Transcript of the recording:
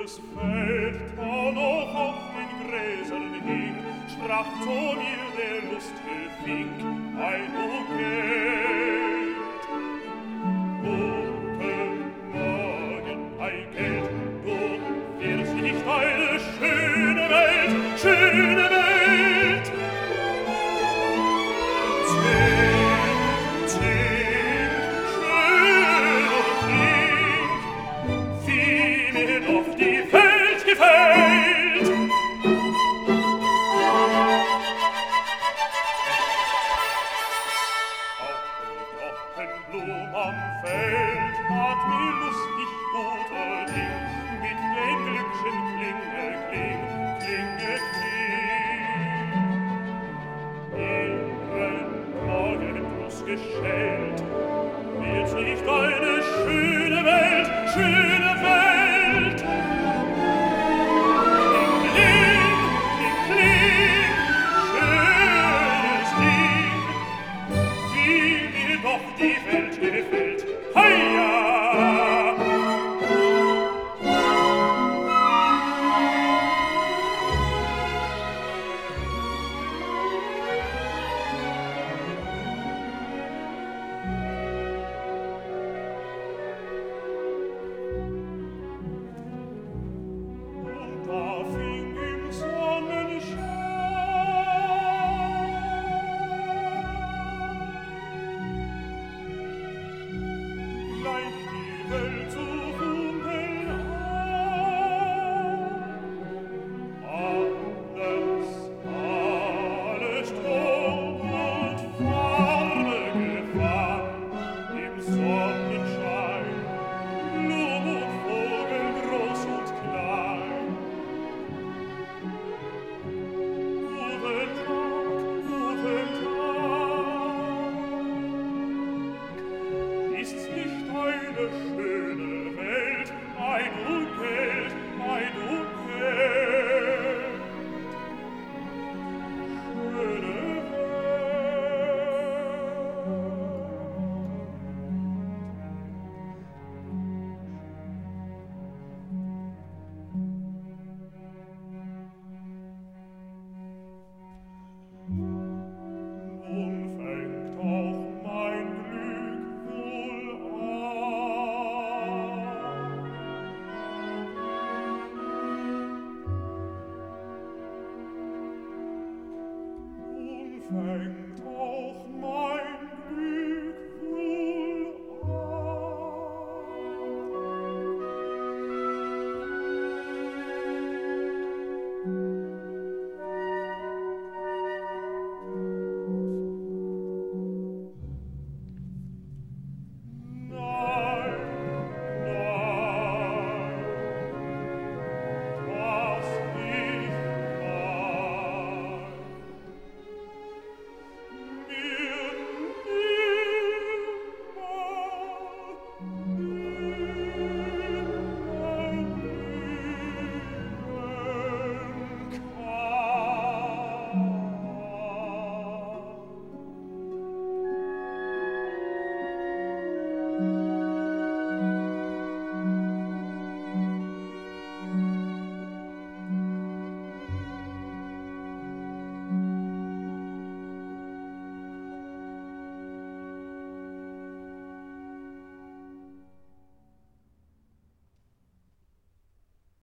Feld, da noch auf den Gräsern hing, sprach zu mir der lustige Fink: Ei, du Geld, guten Morgen, ei Geld, du wirst nicht eine schöne Welt, schöne Welt. Blum am Feld hat mir lustig guter Ding mit dem Glückchen klinge, kling, klinge, kling. Ihren Morgenbruß geschellt, wird's nicht eine schöne Welt, schöne Welt? Kling, kling, kling, kling, schönes Ding, wie mir doch die Welt